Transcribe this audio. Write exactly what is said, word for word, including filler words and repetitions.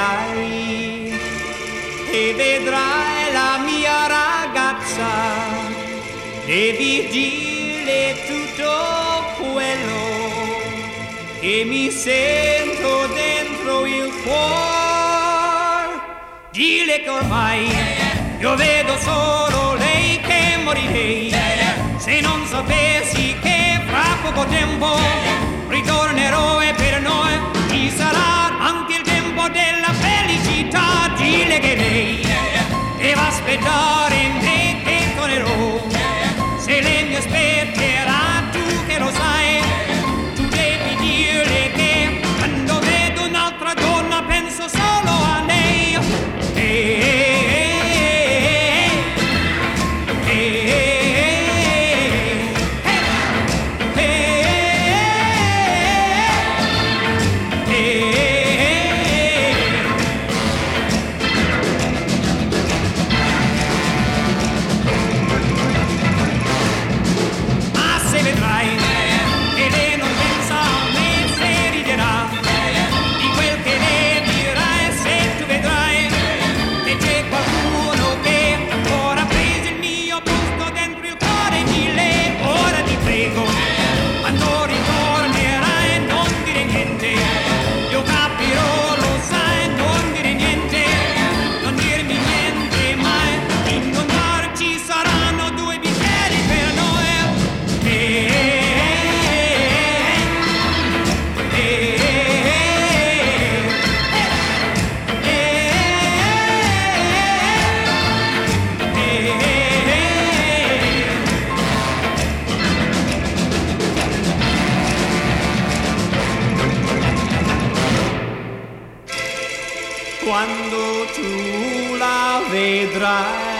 vedrai, e vedrai la mia ragazza, devi dire tutto quello che mi sento dentro il cuore. Dile che ormai io vedo solo lei, che morirei se non sapessi che fra poco tempo ritornerò e per noi ci sarà anche il tempo della felicità. Dile che lei deve aspettare me che tornerò, se lei mi aspetterà, tu che lo sai, tu devi dirle che quando vedo un'altra donna penso solo a lei. E quando tu la vedrai